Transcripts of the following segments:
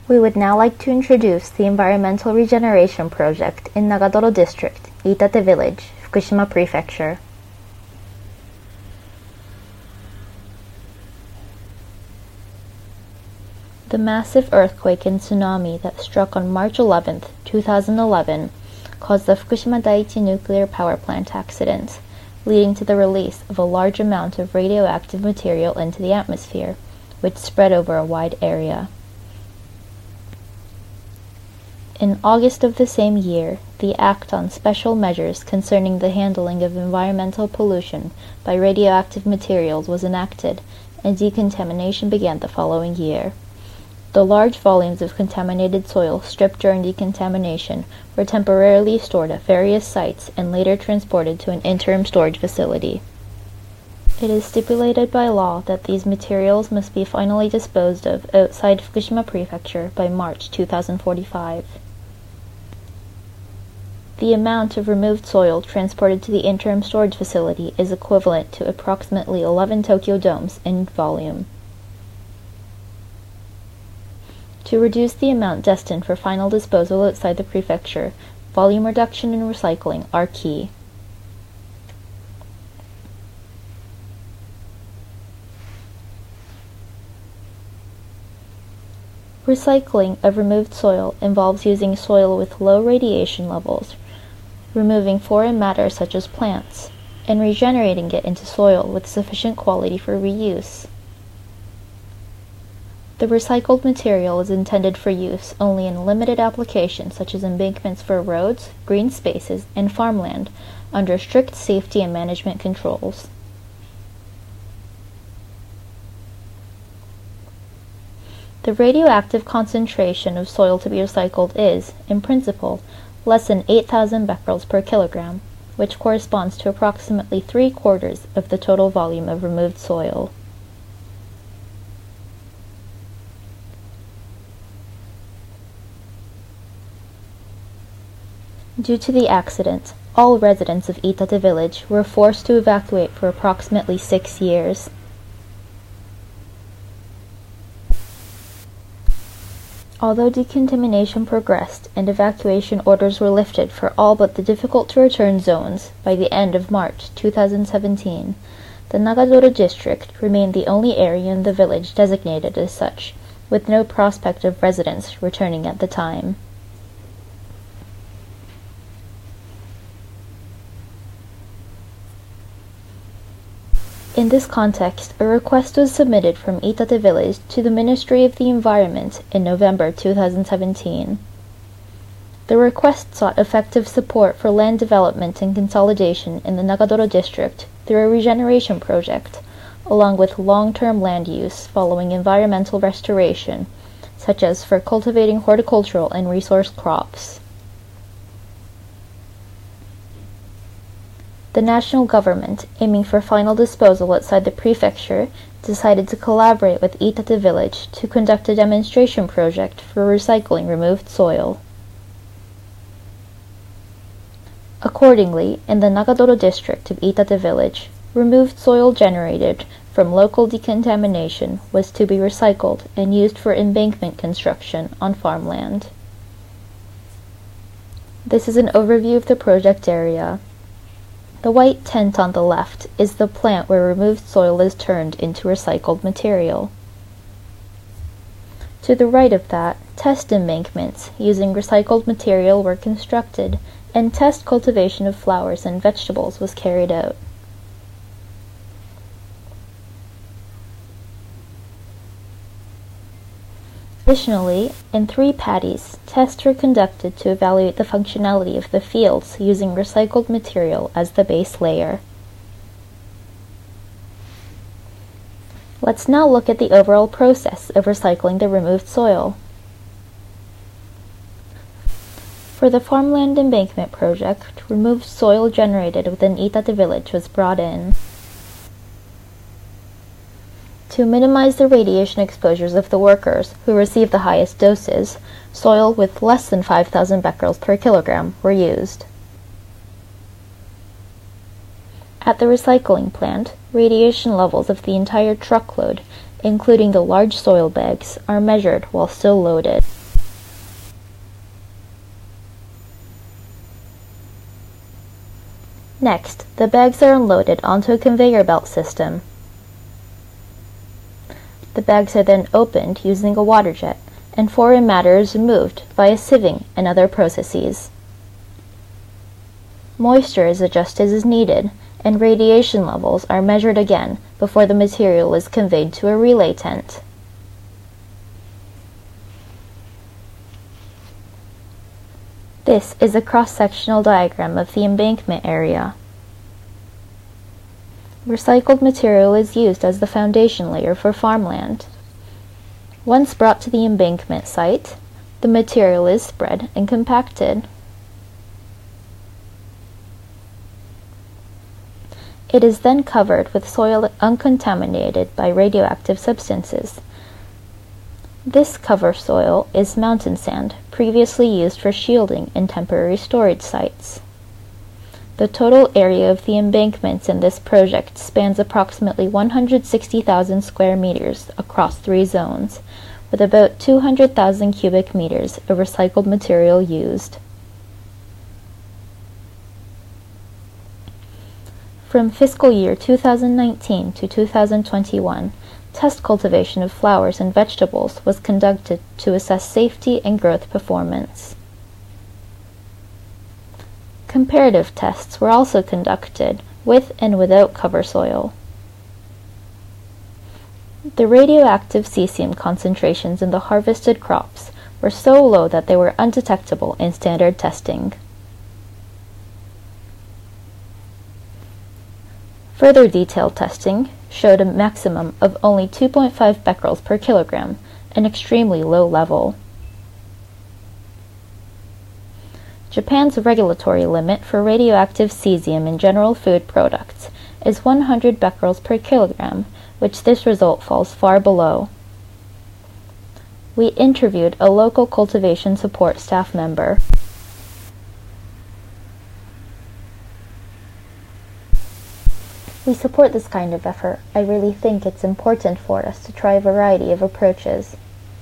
We would now like to introduce the Environmental Regeneration Project in Nagadoro District, Iitate Village, Fukushima Prefecture. The massive earthquake and tsunami that struck on March 11, 2011, caused the Fukushima Daiichi nuclear power plant accident, leading to the release of a large amount of radioactive material into the atmosphere, which spread over a wide area. In August of the same year, the Act on Special Measures Concerning the Handling of Environmental Pollution by Radioactive Materials was enacted, and decontamination began the following year. The large volumes of contaminated soil stripped during decontamination were temporarily stored at various sites and later transported to an interim storage facility. It is stipulated by law that these materials must be finally disposed of outside Fukushima Prefecture by March 2045. The amount of removed soil transported to the interim storage facility is equivalent to approximately 11 Tokyo domes in volume. To reduce the amount destined for final disposal outside the prefecture, volume reduction and recycling are key. Recycling of removed soil involves using soil with low radiation levels, removing foreign matter such as plants, and regenerating it into soil with sufficient quality for reuse. The recycled material is intended for use only in limited applications such as embankments for roads, green spaces, and farmland, under strict safety and management controls. The radioactive concentration of soil to be recycled is, in principle, less than 8,000 becquerels per kilogram, which corresponds to approximately 3/4 of the total volume of removed soil. Due to the accident, all residents of Iitate Village were forced to evacuate for approximately 6 years. Although decontamination progressed and evacuation orders were lifted for all but the difficult-to-return zones by the end of March 2017, the Nagadoro district remained the only area in the village designated as such, with no prospect of residents returning at the time. In this context, a request was submitted from Iitate Village to the Ministry of the Environment in November 2017. The request sought effective support for land development and consolidation in the Nagadoro district through a regeneration project, along with long-term land use following environmental restoration, such as for cultivating horticultural and resource crops. The national government, aiming for final disposal outside the prefecture, decided to collaborate with Iitate Village to conduct a demonstration project for recycling removed soil. Accordingly, in the Nagadoro district of Iitate Village, removed soil generated from local decontamination was to be recycled and used for embankment construction on farmland. This is an overview of the project area. The white tent on the left is the plant where removed soil is turned into recycled material. To the right of that, test embankments using recycled material were constructed, and test cultivation of flowers and vegetables was carried out. Additionally, in 3 paddies, tests were conducted to evaluate the functionality of the fields using recycled material as the base layer. Let's now look at the overall process of recycling the removed soil. For the farmland embankment project, removed soil generated within Iitate Village was brought in. To minimize the radiation exposures of the workers who received the highest doses, soil with less than 5,000 becquerels per kilogram were used. At the recycling plant, radiation levels of the entire truckload, including the large soil bags, are measured while still loaded. Next, the bags are unloaded onto a conveyor belt system. The bags are then opened using a water jet, and foreign matter is removed via sieving and other processes. Moisture is adjusted as needed, and radiation levels are measured again before the material is conveyed to a relay tent. This is a cross-sectional diagram of the embankment area. Recycled material is used as the foundation layer for farmland. Once brought to the embankment site, the material is spread and compacted. It is then covered with soil uncontaminated by radioactive substances. This cover soil is mountain sand, previously used for shielding in temporary storage sites. The total area of the embankments in this project spans approximately 160,000 square meters across 3 zones, with about 200,000 cubic meters of recycled material used. From fiscal year 2019 to 2021, test cultivation of flowers and vegetables was conducted to assess safety and growth performance. Comparative tests were also conducted with and without cover soil. The radioactive cesium concentrations in the harvested crops were so low that they were undetectable in standard testing. Further detailed testing showed a maximum of only 2.5 becquerels per kilogram, an extremely low level. Japan's regulatory limit for radioactive cesium in general food products is 100 becquerels per kilogram, which this result falls far below. We interviewed a local cultivation support staff member. We support this kind of effort. I really think it's important for us to try a variety of approaches.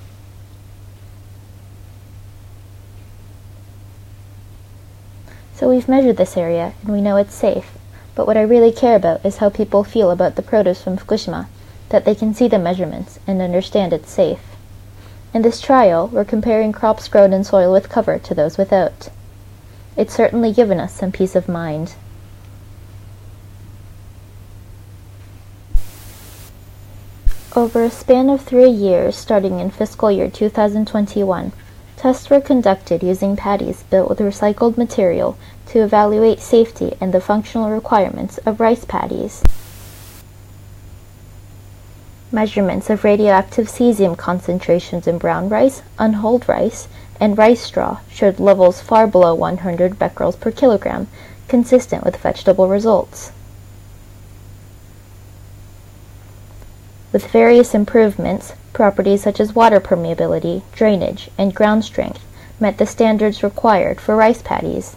So we've measured this area, and we know it's safe. But what I really care about is how people feel about the produce from Fukushima, that they can see the measurements and understand it's safe. In this trial, we're comparing crops grown in soil with cover to those without. It's certainly given us some peace of mind. Over a span of 3 years, starting in fiscal year 2021, tests were conducted using paddies built with recycled material to evaluate safety and the functional requirements of rice paddies. Measurements of radioactive cesium concentrations in brown rice, unhulled rice, and rice straw showed levels far below 100 becquerels per kilogram, consistent with vegetable results. With various improvements, properties such as water permeability, drainage, and ground strength met the standards required for rice paddies.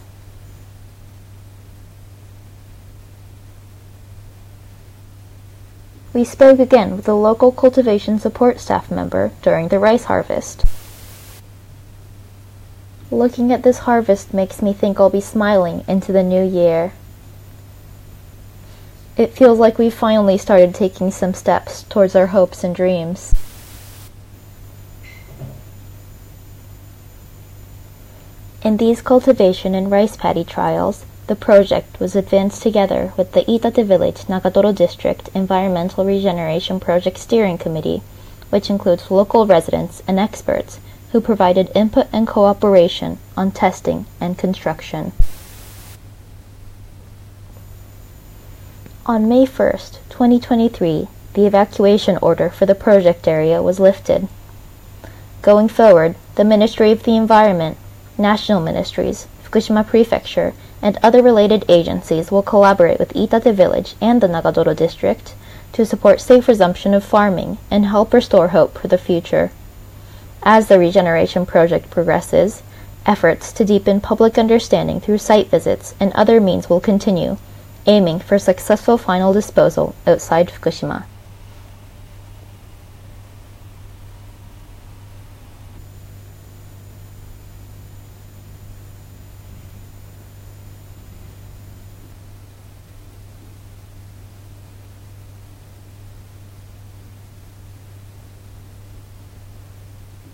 We spoke again with a local cultivation support staff member during the rice harvest. Looking at this harvest makes me think I'll be smiling into the new year. It feels like we've finally started taking some steps towards our hopes and dreams. In these cultivation and rice paddy trials, the project was advanced together with the Iitate Village Nagatoro District Environmental Regeneration Project Steering Committee, which includes local residents and experts who provided input and cooperation on testing and construction. On May 1st, 2023, the evacuation order for the project area was lifted. Going forward, the Ministry of the Environment, national ministries, Fukushima Prefecture, and other related agencies will collaborate with Iitate Village and the Nagatoro District to support safe resumption of farming and help restore hope for the future. As the regeneration project progresses, efforts to deepen public understanding through site visits and other means will continue, aiming for successful final disposal outside Fukushima.